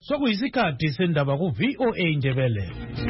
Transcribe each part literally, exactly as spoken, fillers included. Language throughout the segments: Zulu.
Sokuyisikhathi sendaba ku V O A Ndebele.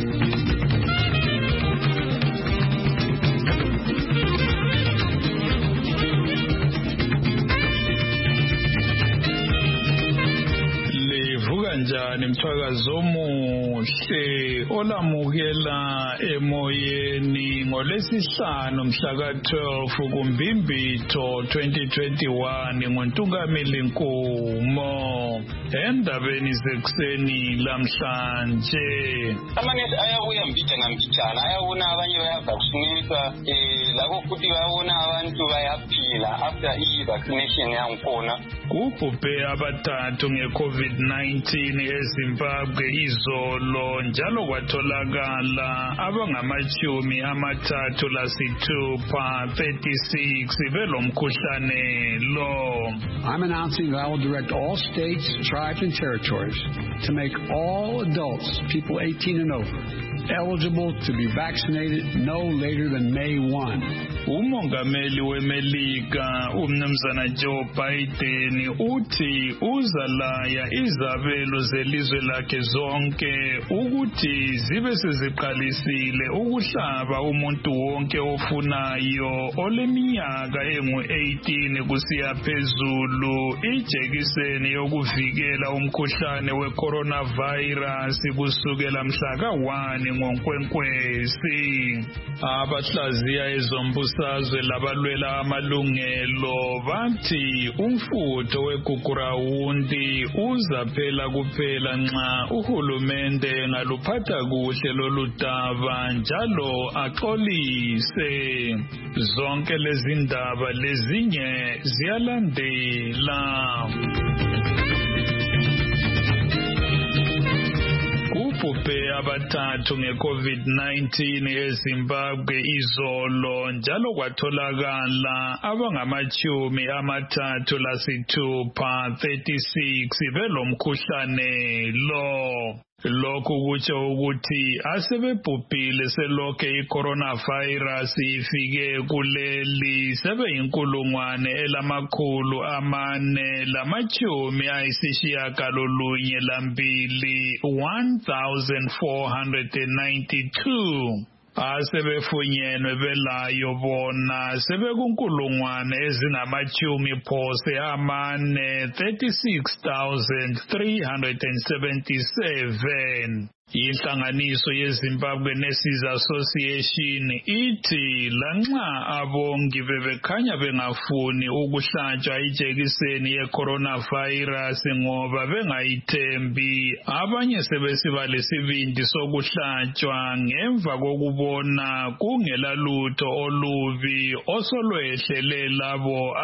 Kanjani mthwakazo omuhle olamukela emoyeni ngolesihlanu mhla ka twelve kuMbimbitho twenty twenty-one ngoNtungameli Nkumo endabeni zekuseni lamhlanje. Amanesi ayabuya mbijana mbijana ayabona abanye bayavaccinate eh labo futhi bayabona abantu bayaphila after i-vaccination yankhona. Kubhubhe abathathu nge-COVID nineteen eZimbabwe izolo njalo kwatholakala abangamachumi amathathu lasithupha thirty-six belomkhuhlane lo. I'm announcing that I will direct all states, tribes and territories to make all adults, people eighteen and over, eligible to be vaccinated no later than May first. Umongameli weMelika umnumzana Joe Biden uthi uzalaya izabelo zelizwe lakhe zonke ukuthi zibe seziqalisile ukuhlaba umuntu wonke ofunayo oleminyaka engu eighteen kusiya phezulu ijekiseni yokuvikela umkhuhlane we-coronavirus kusukela mhla ka one ngoNkwenkwezi. Abahlaziya ezombusazwe labalwela amalungelo bathi umfutho wegugurawundi uzaphela kuphela nxa uhulumende ngaluphatha kuhle lolu daba njalo axolise. Zonke lezi ndaba lezinye ziyalandela. Kubhubhe abathathu nge-COVID nineteen eZimbabwe izolo njalo kwatholakala abangamachumi amathathu lasithupha thirty-six belomkhuhlane lo. Lokhu kutsho ukuthi asebebhubhile selokhe i-coronavirus ifike kuleli sebeyinkulungwane elamakhulu amane lamachumi ayisishiyagalolunye lambili one thousand four hundred ninety-two. Asebefunyenwe belayo bona sebekunkulungwane ezingamachumi phose amane thirty-six thousand three hundred seventy-seven. Inhlanganiso yeZimbabwe Nurses Association ithi lanxa abongi bebekhanya bengafuni ukuhlatshwa ijekiseni ye-coronavirus ngoba bengayithembi, abanye sebesiba lesibindi sokuhlatshwa ngemva kokubona kungela lutho olubi osolwehlele labo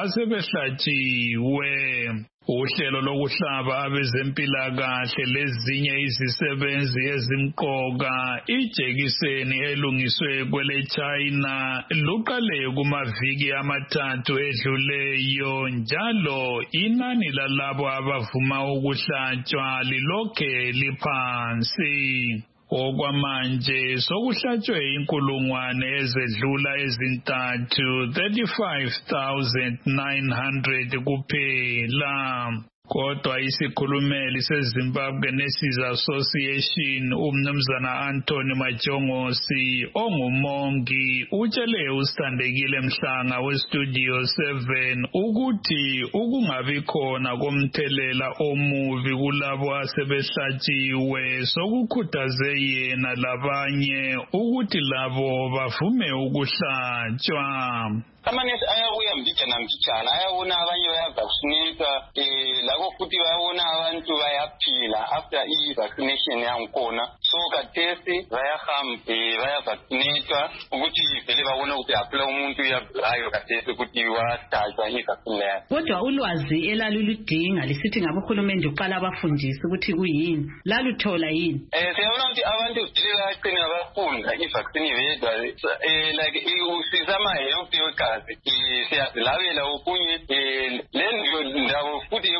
asebehlatshiwe. Uhlelo lokuhlaba abezempilakahle lezinye izisebenzi ezimqoka ijekiseni elungiswe kwele China luqale kumaviki amathathu edluleyo njalo inani lalabo abavuma ukuhlatshwa lilokhe liphansi. Okwamanje sokuhlatshwe inkulungwane ezedlula ezintathu thirty-five thousand nine hundred kuphela. Kodwa isikhulumeli seZimbabwe Nurses Association umnumzana Anthony Majongosi ongumongi utshele uSithandekile Mhlanga weStudio seven ukuthi ukungabi khona komthelela omuvi kulabo asebehlatshiwe sokukhuthaze yena labanye ukuthi labo bavume ukuhlatshwa. Amanesi ayabuya mbijana mbijana ayabona abanye bayavaccinate eh labo futhi bayabona abantu bayaphila after i-vaccination yankhona. So kathesi bayahamba bayavaccinate ukuthi vele babone ukuthi aphela umuntu uyayo kathesi ukuthi wahlatshwa i-vaccine. Kodwa ulwazi elaluludinga lisithi ngabohulumende uqala abafundisi ukuthi kuyini laluthola yini? Eh siyabona ukuthi abantu vele bayaqina bafunda i-vaccine vedwa eh like usizama health yokazi siyazilabela okunye le ndaba futhi ukuthi vele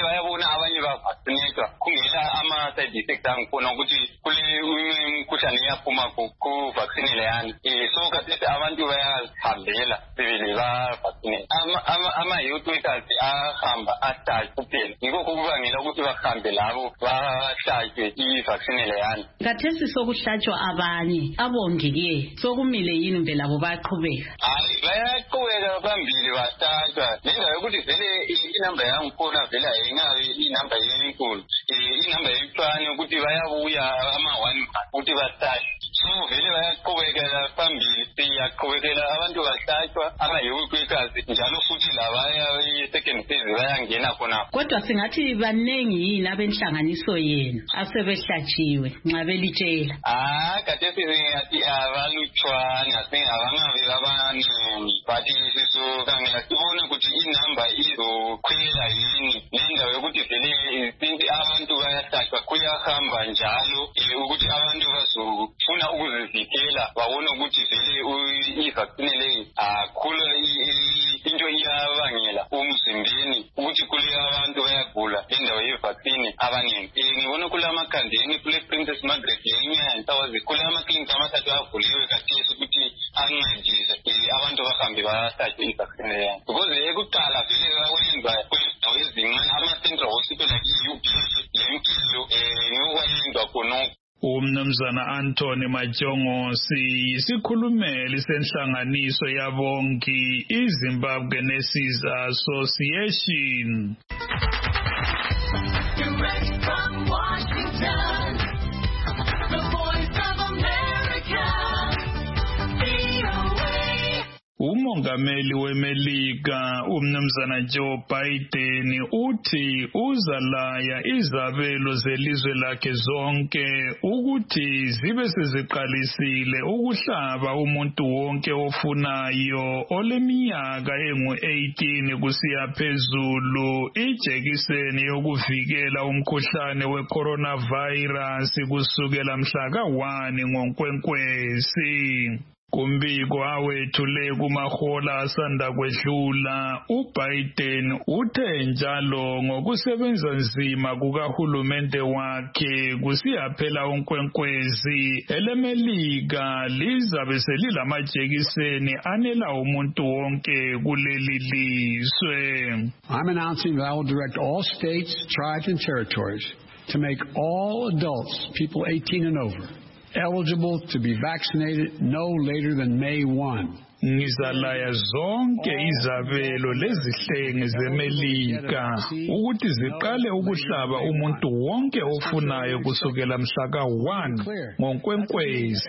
bayabona abanye bavaccinatwa kungela ama-side effects angikhona ukuthi kule imikhuhlane iyaphuma ku-vaccine leyana. Um so kathesi abantu bayazihambela sebele ba-vaccinate. Ama-youth workers ahamba ahlatshwe kuphela. Yikho kubangela ukuthi bahambe labo bahlatshwe i-vaccine leyana. Kathesi sokuhlatshwa abanye abongi-ke sokumile yini mbe labo bayaqhubeka? Hayi bayaqhubeka phambili bahlatshwa. Lendawo yokuthi vele inamba yangikhona vele ayingabi inamba yenkulu. Inamba yemfana ukuthi bayabuya ama-one ukuthi bahlatshwe. So vele bayaqhubekela phambili siyaqhubekela abantu bahlatshwa ama-youth workers njalo futhi labaya i-second phase bayangena khona. Kodwa singathi baningi yini abenhlanganiso yenu asebehlatshiwe nxa belitshela? Ah kathesi singathi abalutshwana singabangabi abaningi but sisukangela sibone ukuthi inamba izokhwela yini nendawo yokuthi vele since abantu bayahlatshwa kuyahamba njalo ukuthi abantu bazofuna ukuzivikela babone ukuthi vele i-vaccine leyi akhula into iyabangela umzimbeni ukuthi kule abantu bayagula endawo ye-vaccine abaningi. Ngibona kule amakhandeni kule Princess Margaret yenye ntawazi kule amaklinika amathathu avuliwe kathesi ukuthi ancedise abantu bahambe bahlatshwe i-vaccine leyana. Because ekuqala vele kwayenzwa kwezindawo ezincane ama-central hospital like i-U B S leMkilo ngokwayenzwa khonokho. Umnumzana Anthony Majongosi yisikhulumeli senhlanganiso yabongi iZimbabwe Nurses Association. Direct from Washington, the Voice of America, V O A. Umongameli weMelika umnumzana Joe Biden uthi uzalaya izabelo zelizwe lakhe zonke ukuthi zibe seziqalisile ukuhlaba umuntu wonke ofunayo oleminyaka engu eighteen kusiya phezulu ijekiseni yokuvikela umkhuhlane we-coronavirus kusukela mhla ka one ngoNkwenkwezi. Kumbiko awethule kumahola asanda kwedlula uBiden uthe njalo ngokusebenza nzima kukahulumende wakhe kusiyaphela uNkwenkwezi eleMelika lizabe selilamajekiseni anela umuntu wonke kuleli lizwe. I'm announcing that I will direct all states, tribes, and territories to make all adults, people eighteen and over, eligible to be vaccinated no later than May first. Ngizalaya zonke izabelo lezihlenge zeMelika ukuthi ziqale ukuhlaba umuntu wonke ofunayo kusukela mhla ka one ngoNkwenkwezi.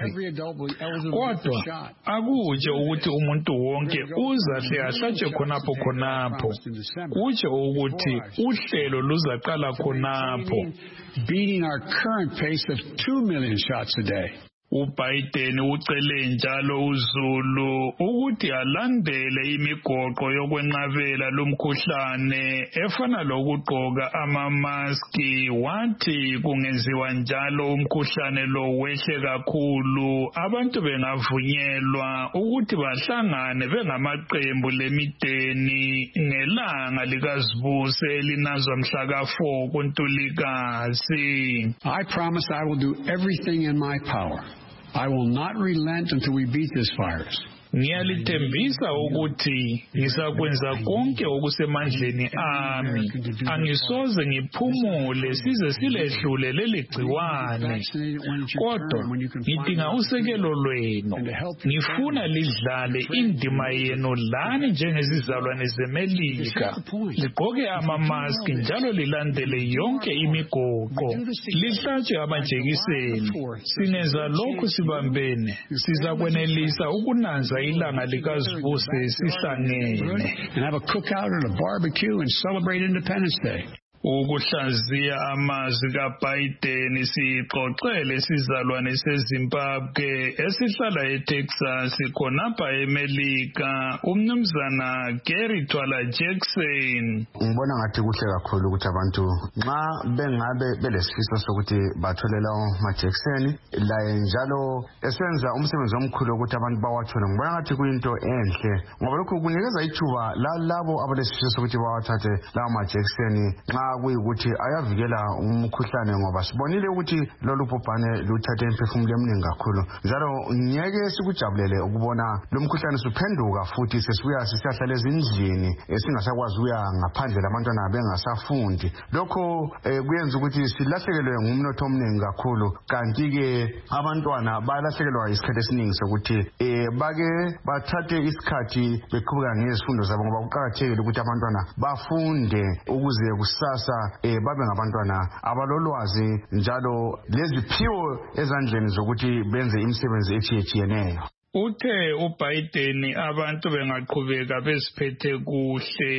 Kodwa akuje ukuthi umuntu wonke uzahle ahlatshwe khonapho khonapho. Kutsho ukuthi uhlelo luzaqala khonapho. Beating our current pace of two million shots a day. uBiden ucele njalo uZulu ukuthi alandele imigoqo yokwenqabela lomkhuhlane efana lokugqoka amamaski. Wathi kungenziwa njalo umkhuhlane lo wehle kakhulu abantu bengavunyelwa ukuthi bahlangane bengamaqembu lemideni ngelanga likaZibuse elinazwa mhla ka four kuNtulikazi. I promise I will do everything in my power. I will not relent until we beat this virus. Ngiyalithembisa ukuthi ngizakwenza konke okusemandleni ami. Angisoze ngiphumule size siledlule leli gciwane. Kodwa ngidinga usekelo lwenu. Ngifuna lidlale indima yenu lani njengezizalwane zeMelika. Ligqoke amamaski njalo lilandele yonke imigoqo. Lihlatshwe amajekiseni. Singenza lokhu sibambene. Sizakwenelisa ukunanza ilanga likaZibuse sihlangene. And have a cookout and a barbecue and celebrate Independence Day. Ukuhlaziya amazwi kaBiden sixoxele sizalwane seZimbabwe esihlala eTexas khonapha eMelika umnumzana Gary Twala Jackson. Ngibona ngathi kuhle kakhulu ukuthi abantu nxa bengabe belesifiso sokuthi bathole lawo majekiseni laye njalo esenza umsebenzi omkhulu ukuthi abantu bawathole. Ngibona ngathi kuyinto enhle ngoba lokho kunikeza ithuba lalabo abalesifiso sokuthi bawathathe lawo majekiseni nxa kuyikuthi ayavikela umkhuhlane ngoba sibonile ukuthi lolu bhubhane luthathe imphefumulo eminingi kakhulu njalo ngeke sikujabulele ukubona lo mkhuhlane suphenduka futhi sesibuya sisiyahlala ezindlini esingasakwazi ukuya ngaphandle labantwana bengasafundi lokho kuyenza ukuthi silahlekelwe ngumnotho omningi kakhulu kanti-ke abantwana balahlekelwa isikhathi esiningi sokuthi um bake bathathe isikhathi beqhubeka ngezifundo zabo ngoba kuqakathekile ukuthi abantwana bafunde ukuze kusasa um babe ngabantwana abalolwazi njalo leziphiwo ezandleni zokuthi benze imisebenzi etshiyetshiyeneyo. Uthe uBiden abantu bengaqhubeka besiphethe kuhle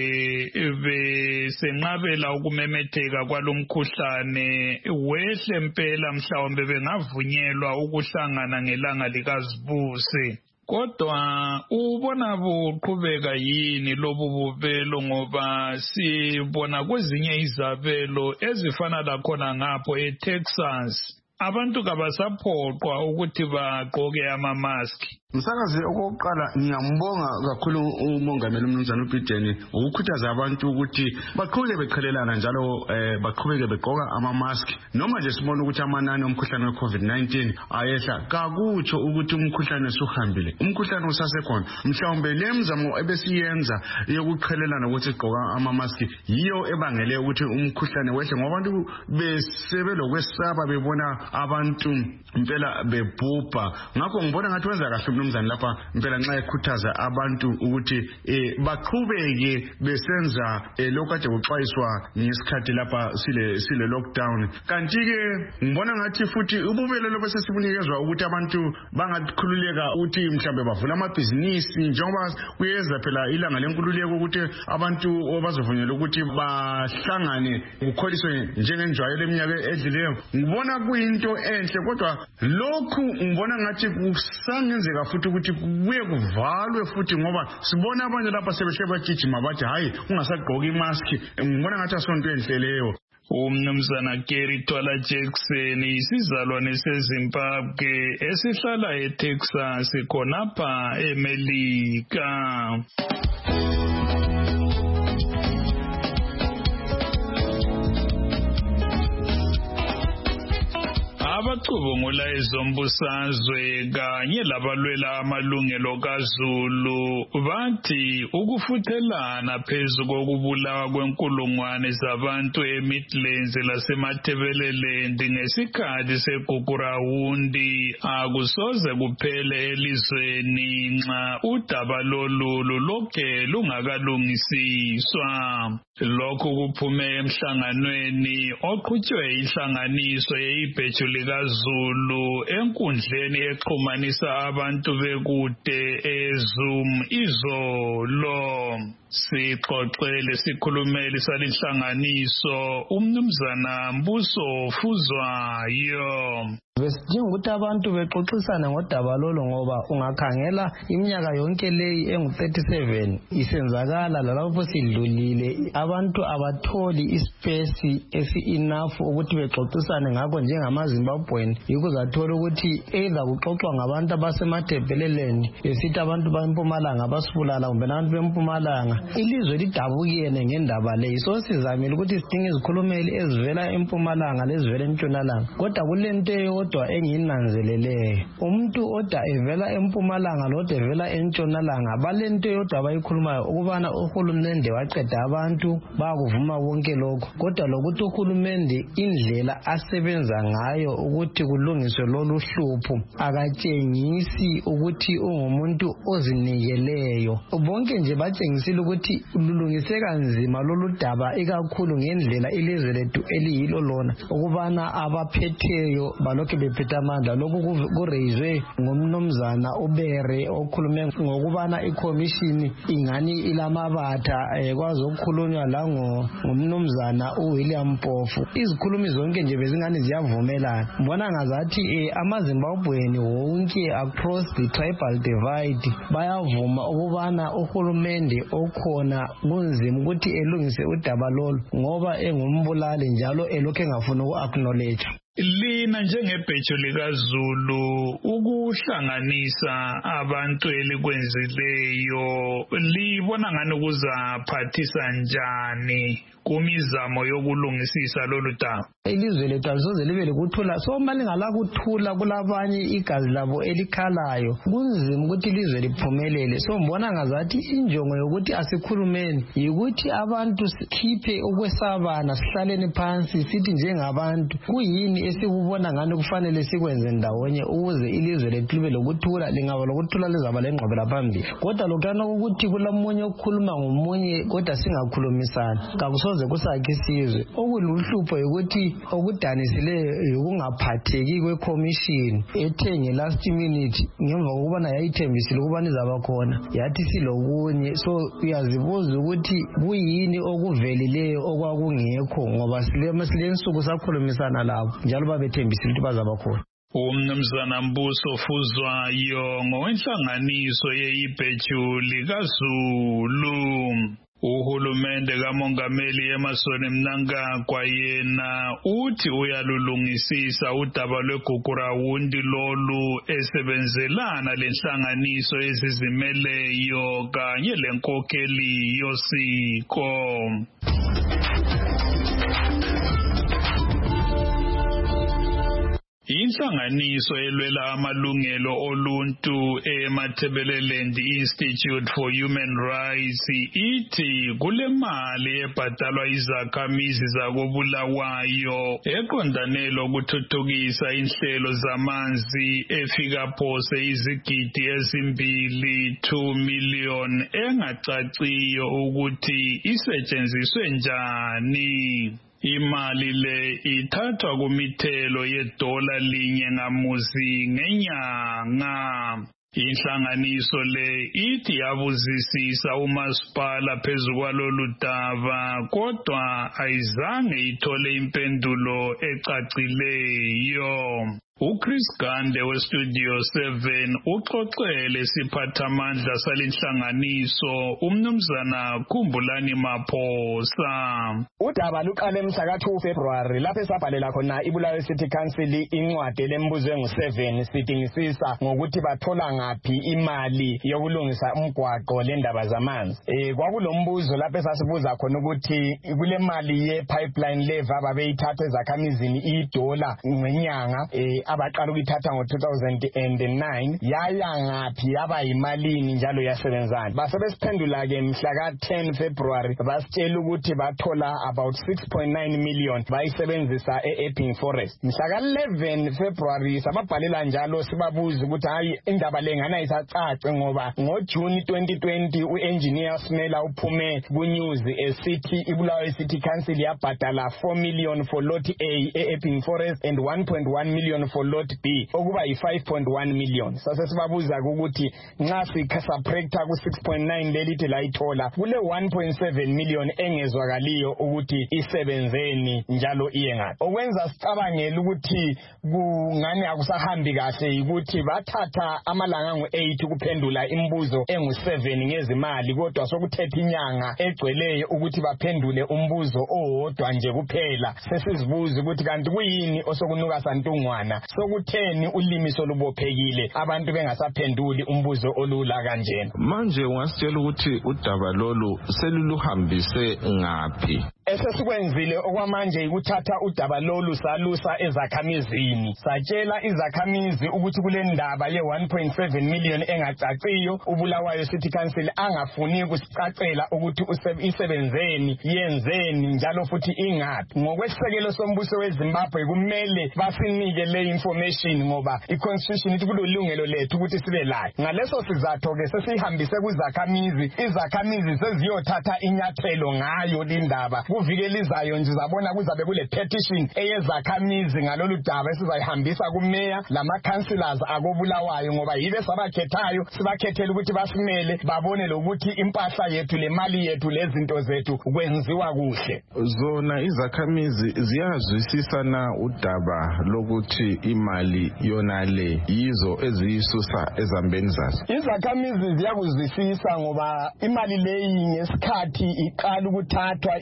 besenqabela ukumemetheka kwalomkhuhlane wehle impela mhlawumbe bengavunyelwa ukuhlangana ngelanga likaZibuse. Kodwa ubona buqhubeka yini lobu bubelo ngoba sibona kwezinye izabelo ezifana lakhona ngapho eTexas abantu kabasaphoqwa ukuthi bagqoke ama-maski. Msakazi okokuqala ngiyambonga kakhulu umongameli umnumzana uBiden ukukhuthaza abantu ukuthi baqhubeke beqhelelana njalo eh, baqhubeke begqoka ama-mask noma nje sibona ukuthi amanani omkhuhlane we-COVID nineteen ayehla kakutsho ukuthi umkhuhlane usuhambile umkhuhlane usasekhona mhlawumbe le mizamo ebesiyenza yokuqhelelana ukuthi sigqoka ama-mask yiyo ebangele ukuthi umkhuhlane wehle ngoba abantu besebelokwesaba bebona abantu impela bebhubha ngakho ngibona ngathi wenza kahle umnumzana lapha impela nxa ekhuthaza abantu ukuthi eh baqhubeke besenza eh, lokho kade kuxwayiswa ngesikhathi lapha sile sile lockdown kanti ke ngibona ngathi futhi ububele lokho sesibunikezwa ukuthi abantu bangakhululeka ukuthi mhlambe bavula amabhizinisi njengoba kuyeza phela ilanga lenkululeko ukuthi abantu obazovunyelwa ukuthi bahlangane ukukholiswe njengenjwayelo eminyaka edlileyo ngibona kuyinto enhle kodwa lokhu ngibona ngathi kusangenzeka futhi ukuthi kuye kuvalwe futhi ngoba sibona abanye lapha sebeshe bagijima bathi hayi ungasagqoka imask ngibona ngathi asonto enhle leyo. Umnumzana Gary Twala Jackson isizalwane seZimbabwe esihlala eTexas khonapha eMelika. Abacubungula ezombusazwe kanye labalwela amalungelo kaZulu bathi ukufuthelana phezu kokubulawa kwenkulungwane zabantu eMidlands lasemathebeleland ngesikhathi segugurawundi akusoze kuphele elizweni nxa udaba lolu lokhe lungakalungisiswa. Lokhu kuphume emhlanganweni oqhutshwe inhlanganiso yeibheju likaZulu enkundleni exhumanisa abantu bekude eZoom izolo. Sixoxele sikhulumeli salinhlanganiso umnumzana Mbuso Fuzwayo. Besidinga ukuthi abantu bexoxisane ngodaba lolo ngoba ungakhangela iminyaka yonke leyi engu thirty-seven isenzakala lalapho sidlulile abantu abatholi ispace esi-enough ukuthi bexoxisane ngakho njengamaZimbabwean yikuzathola ukuthi either kuxoxwa ngabantu abasemathebeleland besithi abantu bempumalanga basibulala kumbe nabantu bempumalanga ilizwe lidabukene ngendaba leyi so sizamile ukuthi sidinge izikhulumeli ezivela empumalanga lezivela entshonalanga kodwa kulento kodwa engiyinanzeleleyo umuntu oda evela empumalanga loda evela entshonalanga balento yodwa abayikhulumayo ukubana uhulumende waqeda abantu bakuvuma konke lokho kodwa lokuthi uhulumende indlela asebenza ngayo ukuthi kulungiswe lolu hlupho akatshengisi ukuthi ungumuntu ozinikeleyo bonke nje batshengisile ukuthi lulungiseka nzima lolu daba ikakhulu ngendlela ilizwe lethu eliyilo lona ukubana abaphetheyo balokhu bephethe amandla lokhu kureyizwe ngomnumzana uBere okhulume ngokubana iCommission ingani ilamabatha kwazi ukukhulunywa la ngomnumzana uWilliam Mpofu izikhulumi zonke nje bezingani ziyavumelana mbona ngazathi amaZimbabwean wonke across the tribal divide bayavuma ukubana uhulumende okhona kunzima ukuthi elungise udaba lolu ngoba engumbulali njalo elokhu engafuna uku-acknowledge. Lina njengebheju likaZulu ukuhlanganisa abantu elikwenzileyo libona ngani ukuzaphathisa njani kumizamo yokulungisisa lolu daba. Ilizwe lethu alisoze libe lokuthula, so uma lingala kuthula kulabanye igazi labo elikhalayo kunzima ukuthi ilizwe liphumelele. So mbona ngazathi injongo yokuthi asikhulumeni yikuthi abantu sikhiphe ukwesabana, sihlaleni phansi sithi njengabantu kuyini esikubona ngani kufanele sikwenze ndawonye ukuze ilizwe lethu libe lokuthula. Lingaba lokuthula lizaba lengqobela phambili, kodwa lokana ukuthi kulamunye okukhuluma ngomunye kodwa singakhulumisana kakusoze kusakhe isizwe. Okuluhlupho ukuthi okudanisileyo ukungaphatheki kweCommission ethe last minute ngemva kokubana yayithembisile ukubana izaba khona yathi silokunye. So uyazibuza ukuthi kuyini okuvelileyo okwakungekho ngoba silensuku sakhulumisana labo njalo babethembisile ukuthi bazaba khona. Umnumzana Mbuso Fuzwayo ngowenhlanganiso yeIbheju likaZulu. Uhulumende kaMongameli Emmerson Mnangagwa yena uthi uyalulungisisa udaba lweGugurawundi lolu esebenzelana lenhlanganiso ezizimeleyo kanye lenkokheli yosiko. Inhlanganiso elwela amalungelo oluntu eMatabeleland Institute for Human Rights ithi kule mali ebhadalwa izakhamizi zakoBulawayo eqondane lokuthuthukisa inhlelo zamanzi efika phose izigidi ezimbili two million engacaciyo ukuthi isetshenziswe njani. Imali le ithathwa kumithelo yedola linye ngamuzi ngenyanga. Inhlanganiso le ithi yabuzisisa umasipala phezu kwalolu daba kodwa ayizange ithole impendulo ecacileyo. uChris Gande weStudio seven uxoxele siphathamandla salenhlanganiso umnumzana Khumbulani Maphosa. Udaba luqale mhla ka two February lapho esabhalela khona iBulawayo City Council incwadi lembuzo engu seven sidingisisa ngokuthi bathola ngaphi imali yokulungisa umgwaqo lendaba zamanzi. Eh kwakulombuzo lapho esasibuza khona ukuthi kule mali ye pipeline levy ababeyithatha ezakhamizini idola ngenyanga eh abaqala ukuthatha ngo two thousand nine yaya ngaphi yaba yimalini njalo yasebenzana. Basebesiphendula ke mhla ka ten February basitshela ukuthi bathola about six point nine million bayisebenzisa eEpping Forest. Mhla ka eleven February sababhalela njalo sibabuza ukuthi hayi indaba lengana isacace ngoba ngo June twenty twenty uengineer Smela uphume ku news esithi iBulawayo City Council yabhadala four million for lot A eEpping Forest and one point one million for lot B okuba yi five point one million. Sase sibabuza ukuthi nxa sikasubtracta ku six point nine lelithi la ithola kule one point seven million engezwakaliyo ukuthi isebenzeni njalo iye ngapi. Okwenza sicabangela ukuthi kungani akusahambi kahle ukuthi bathatha amalanga ngo eight kuphendula imibuzo engu seven ngezimali kodwa sokuthethe inyanga egcweleyo ukuthi baphendule umbuzo owodwa nje kuphela. Sesizibuza ukuthi kanti kuyini osokunuka santungwana sokutheni ulimi solubophekile abantu bengasaphenduli umbuzo olula kanjena. Manje ungasitshela ukuthi udaba lolu seluluhambise ngaphi? Esesikwenzile okwamanje ukuthatha udaba lolu salusa ezakhamizini satshela izakhamizi ukuthi kule ndaba ye one point seven million engacaciyo uBulawayo City Council angafuni ukusicacela ukuthi isebenzeni yenzeni njalo futhi ingaphi. Ngokwesekelo sombuso weZimbabwe kumele basinike le information ngoba iconstitution ithi kulolungelo lethu ukuthi sibe layo. Ngaleso sizatho ke sesihambise kuzakhamizi izakhamizi seziyothatha inyathelo ngayo lindaba. Kuvikelizayo nje zabona kuzabe kule petition eyezakhamizi ngalolu daba esizayihambisa kumeya lama councillors akobulawayo ngoba yibe sabakhethayo sibakhethela ukuthi basimele babone lokuthi impahla yethu le mali yethu lezinto zethu kwenziwa kuhle. Zona izakhamizi ziyazwisisa na udaba lokuthi imali yona le yizo eziyisusa ezambeni zazo? Izakhamizi ziyakuzwisisa ngoba imali leyi ngesikhathi iqala ukuthathwa iCouncil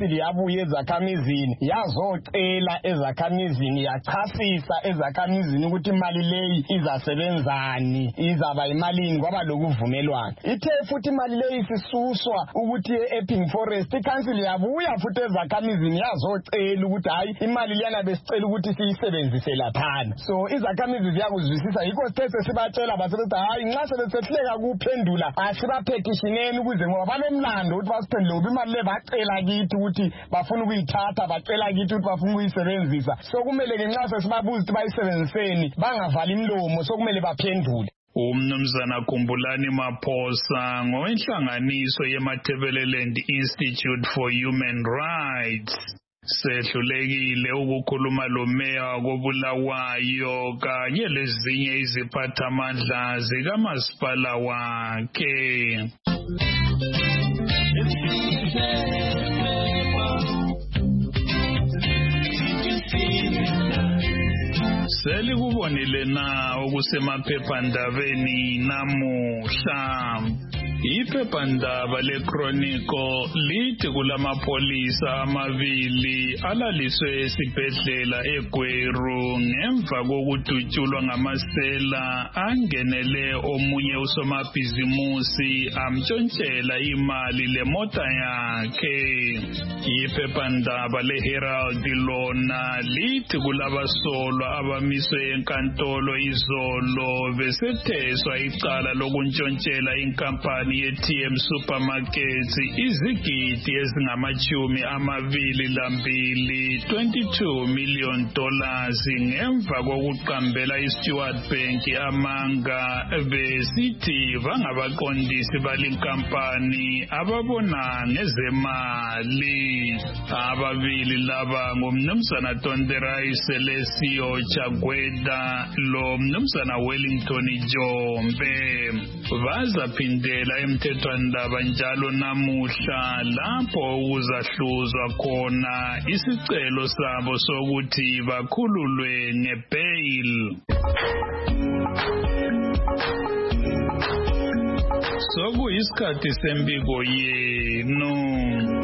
council yabuye ezakhamizini yazocela ezakhamizini yachasisa ezakhamizini ukuthi imali leyi izasebenzani izaba imalini kwaba lokuvumelwana ithe futhi imali leyi sisuswa ukuthi ePing Forest icouncil yabuya futhi ezakhamizini yazocela ukuthi hayi imali liyana besicela ukuthi siyisebenzise laphana so izakhamizi ziyakuzwisisa yikho sithe sibatshela basebenza hayi nxa sebesehleka kuphendula asibapetitionneni ukuze ngoba banomlando ukuthi basiphendule ngoba imali le bacela kithi ukuthi bafuna ukuyithatha bacela kithi ukuthi bafuna ukuyisebenzisa so kumele ke nxa sesibabuza ukuthi bayisebenziseni bangavali imlomo so kumele baphendule. Umnumzana Khumbulani Maphosa ngowenhlanganiso yeMatabeleland Institute for Human Rights sehlulekile ukukhuluma lo meya kobulawayo kanye lezinye iziphathamandla zikamasipala wakhe. Selikubonile na okusemaphephandabeni namuhla. Iphephandaba leChronicle lithi kulamapolisa amabili alaliswe esibhedlela eGweru ngemva kokudutshulwa ngamasela angenele omunye usomabhizimusi amtshontshela imali lemota yakhe. Iphephandaba leHerald lona lithi kulabasolwa abamiswe enkantolo izolo besetheswa icala lokuntshontshelwa inkampani ye-T M Supermarkets izigidi ezingamachumi amabili lambili twenty-two million dollars ngemva kokuqambela iStewart Bank amanga besithi bangabaqondisi balinkampani ababona ngezemali. Ababili laba ngumnumzana Tonderai Celesio Chagweda lo mnumzana Wellington Jombe bazaphindela emthethwandaba njalo namuhla lapho kuzahluzwa khona isicelo sabo sokuthi bakhululwe ngebail. Sokuyisikhathi sembiko yenu.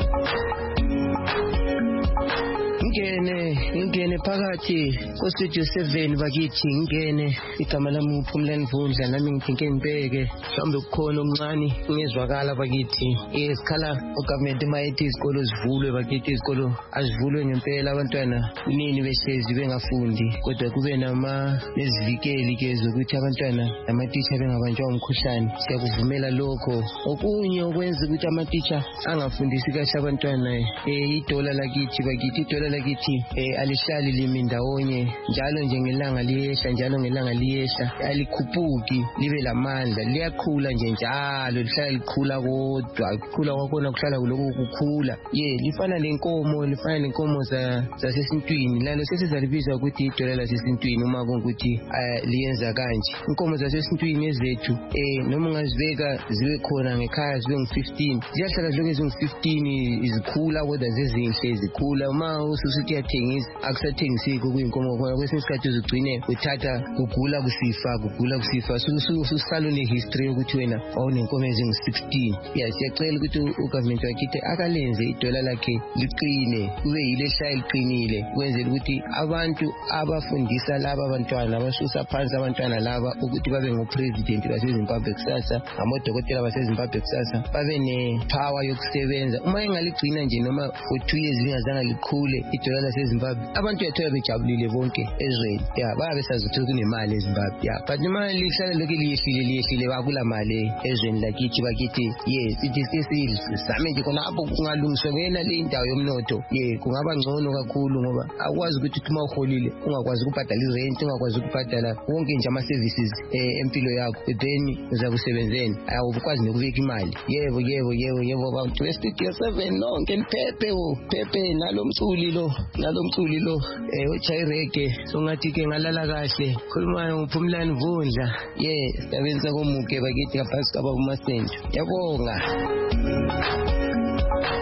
Ngene ngene phakathi ko studio seven bakithi ngene igama lami uPhumlani Mvundla nami ngithinke ngibheke mhlawumbe kukhona omncane ngezwakala bakithi esikhala ugovernment mayithi izikolo zivulwe bakithi izikolo azivulwe ngempela abantwana kunini behlezi bengafundi kodwa kube nama nezivikeli ke zokuthi abantwana amatitsha bengabanjwa umkhuhlane siyakuvumela lokho okunye okwenza ukuthi amatitsha angafundisi kahle abantwana eh idola lakithi bakithi idola lakithi eh alihlali limi ndawonye njalo nje ngelanga liyehla njalo ngelanga liyehla alikhuphuki libe lamandla liyakhula nje njalo lihlala likhula kodwa kukhula kwakhona kuhlala kuloko kukhula ye lifana lenkomo lifana lenkomo za zasesintwini lalo sesizalibiza ukuthi idola lasesintwini uma kungukuthi liyenza kanje inkomo zasesintwini ezethu eh noma ungazibeka zibe khona ngekhaya zibe ngu-fifteen ziyahlala ziloke zingu-fifteen izikhula kodwa zezinhle zikhula uma ususithi yathengisa akusathengisi kuyinkomo khona kwesinye isikhathi uzugcine uthatha kugula kusifa kugula kusifa susalo ne-history yokuthi wena wawunenkomo ezingu-sixteen ya siyacela ukuthi ugovernment wakithi akalenze idola lakhe liqine kube yile hlaya liqinile kwenzela ukuthi abantu abafundisa laba abantwana abasusa phansi abantwana laba ukuthi babe ngopresident basezimbabwe kusasa amadokotela basezimbabwe kusasa babe ne-power yokusebenza uma engaligcina nje noma for two years lingazange likhule idola lasezimbabwe abantu yathola bejabulile bonke ezweni ya babe sazothi kunemali ezimbabwe ya but noma lihlala lokhu liyehlile liyehlile bakula mali ezweni lakithi bakithi yes it is sizame nje khonapho kungalungiswa ngena le indawo yomnotho ye kungaba ngcono kakhulu ngoba akwazi ukuthi uma uholile ungakwazi ukubhadala irent ungakwazi ukubhadala wonke nje ama-services empilo yakho then uzakusebenzeni awukwazi nokubeka imali yebo yebo yebo yebo abantu we-studio seven nonke niphephe phephe nalo mculi lo nalo mculi lo eh uJaireke so ngathi ke ngalala kahle khulumayo uPhumlani Mvundla ye sisebenza komuke bakithi ngaphansi kwaba uMasenjo yabonga.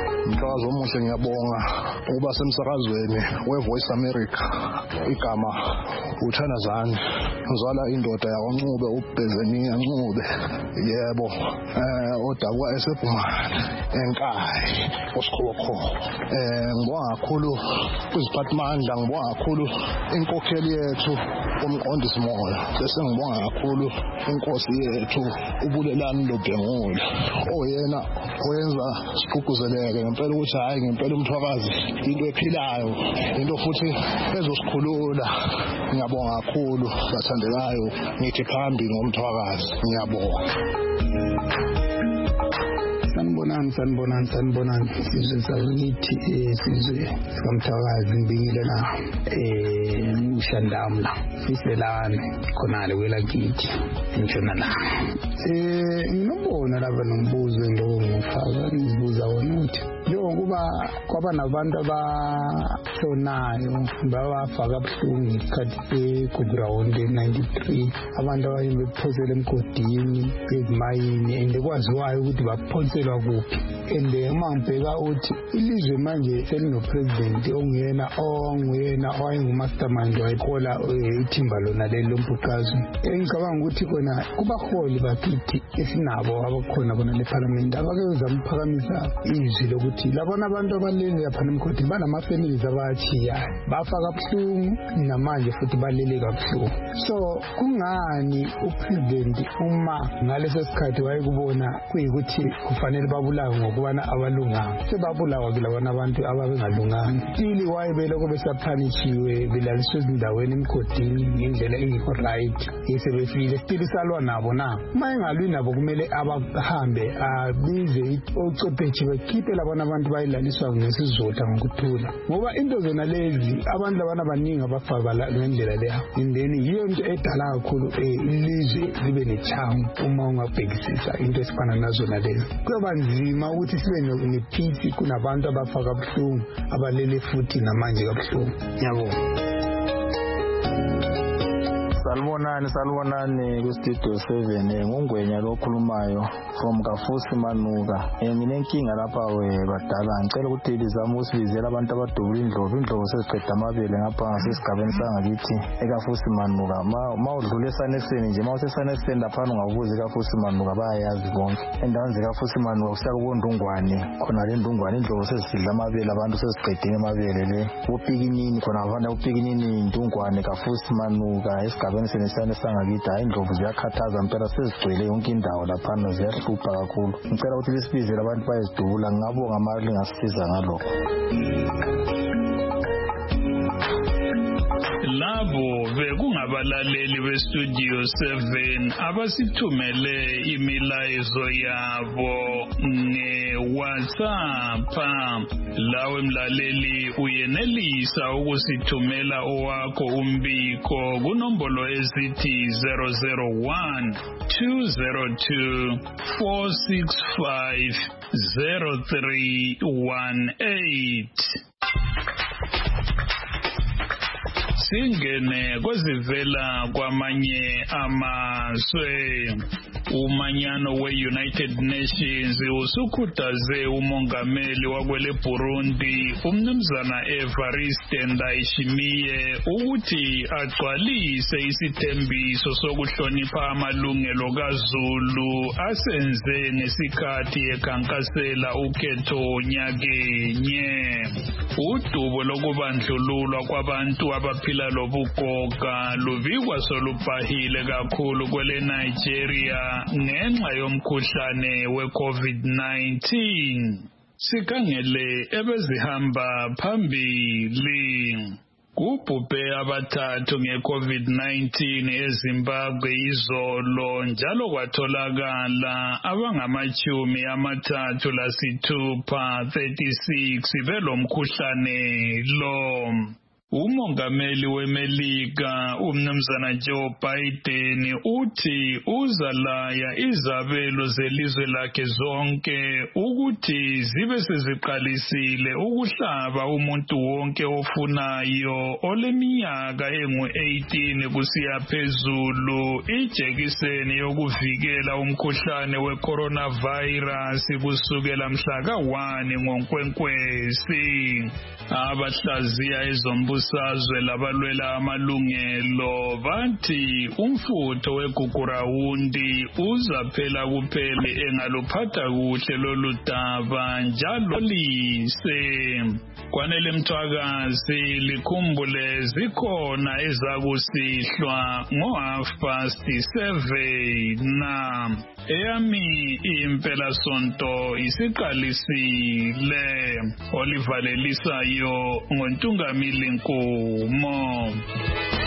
umsakazo omuhle ngiyabonga ukuba semsakazweni weVoice America igama uThanazani ngizwala indoda yakwaNcube uBhezenia Ncube yebo eh odabwa esephumana enkayi oSkhokho eh ngibonga kakhulu kuziphathimandla ngibonga kakhulu inkokheli yethu umqondisi moya bese ngibonga kakhulu inkosi yethu ubulelani loBhengula oyena oyenza sigqugquzeleke ngempela ukuthi hayi ngempela umthwakazi into ephilayo into futhi ezosikhulula ngiyabonga kakhulu bathandekayo ngithi phambili ngomthwakazi ngiyabonga sanibonani sanibonani sanibonani sizwe sakithi sizwe sikamthwakazi ngibingile la eh ngushandamla siselane khona le wela kithi intshona la eh nginobona lapha nombuzo ngokufaka ngizibuza wona ukuthi njengokuba kwaba nabantu abasonayo babafaka buhlungu isikhathi se-ground ninety-three abantu abayimbe bephosela emgodini ezimayini and kwaziwayo ukuthi baphoselwa kuphi and uma ngibheka uthi ilizwe manje selinopresident onguyena onguyena owayengumastermind wayehola ithimba lona leli lombhuqazo engicabanga ukuthi khona kubaholi bakithi esinabo abakhona khona leparlament abakeza mphakamisa izwi lokuthi labona abantu abalele lapha emgodini banama-families abachiyayo bafaka buhlungu namanje futhi balele kabuhlungu so kungani upresident uma ngaleso sikhathi wayekubona kuyikuthi kufanele babulawe ngokubana abalunganga sebabulawa kulabona abantu ababengalunganga stili wayebeloko besaphanishiwe belaliswe ezindaweni emgodini ngendlela engekho right yesebefile stili salwa nabo na uma engalwi nabo kumele abahambe abize ocophethi bekhiphe labona abantu bayilaliswa ngesizotha ngokuthula ngoba into zona lezi abantu labana abaningi abafaka ngendlela leyo indeni yiyo into edala kakhulu ilizwe libe nechamu uma ungabhekisisa into esifana nazona lezi kuba nzima ukuthi sibe nepeace kunabantu abafaka buhlungu abalele futhi namanje kabuhlungu yabo Salibonani salibonani ku studio seven ngongwenya lokhulumayo from Kafusi Manuka nginenkinga lapha we badala ngicela ukuthi lizama usibizela abantu abadubula indlovu indlovu seziqeda amabele ngapha ngasesigabeni sangakithi eKafusi Manuka ma udlule eSaneseni nje ma useSaneseni lapha ungabuza eKafusi Manuka bayayazi bonke endaweni zekafusi Manuka kusala kuNdungwane khona le Ndungwane indlovu sezisidla amabele abantu seziqedile amabele le upikinini khona avana upikinini Ndungwane Kafusi Manuka esigabeni senesane sangakithi hayi indlovu ziyakhathaza impela sezigcwele yonke indawo lapha ziyahlupha kakhulu ngicela ukuthi lisibizele abantu bayezidubula ngingabonga amali ngasiza ngalokho labo bekungabalaleli bestudio seven abasithumele imilayezo yabo nge-WhatsApp. Lawe mlaleli uyenelisa ukusithumela owakho umbiko kunombolo ezithi zero zero one two zero two four six five zero three one eight. Singene kwezivela kwamanye amazwe. Umanyano we-United Nations usukhuthaze umongameli wakwele Burundi umnumzana Evariste Ndayishimiye ukuthi agcwalise isithembiso sokuhlonipha amalungelo kaZulu asenze ngesikhathi ekhankasela ukhetho nyakenye. Udubo lokubandlululwa kwabantu abaphila lobugoga luvikwa solubhahile kakhulu kwele Nigeria ngenxa yomkhuhlane we-COVID nineteen. Sikhangele ebezihamba phambili. Kubhubhe abathathu nge-COVID nineteen eZimbabwe izolo njalo kwatholakala abangamachumi amathathu lasithupha thirty-six belomkhuhlane lo. umongameli weMelika umnumzana Joe Biden uthi uzalaya izabelo zelizwe lakhe zonke ukuthi zibe seziqalisile ukuhlaba umuntu wonke ofunayo oleminyaka engu eighteen kusiya phezulu ijekiseni yokuvikela umkhuhlane we-coronavirus kusukela mhla ka one ngoNkwenkwezi. Abahlaziya ezombusazwe labalwela amalungelo bathi umfutho wegugurawundi uzaphela kuphela engaluphatha kuhle lolu daba njalo lise. Kwanele Mthwakazi likhumbule zikhona ezakusihlwa ngo half past seven na eyami impela sonto isiqalisile. Olivalelisayo ngoNtungamili Nkomo.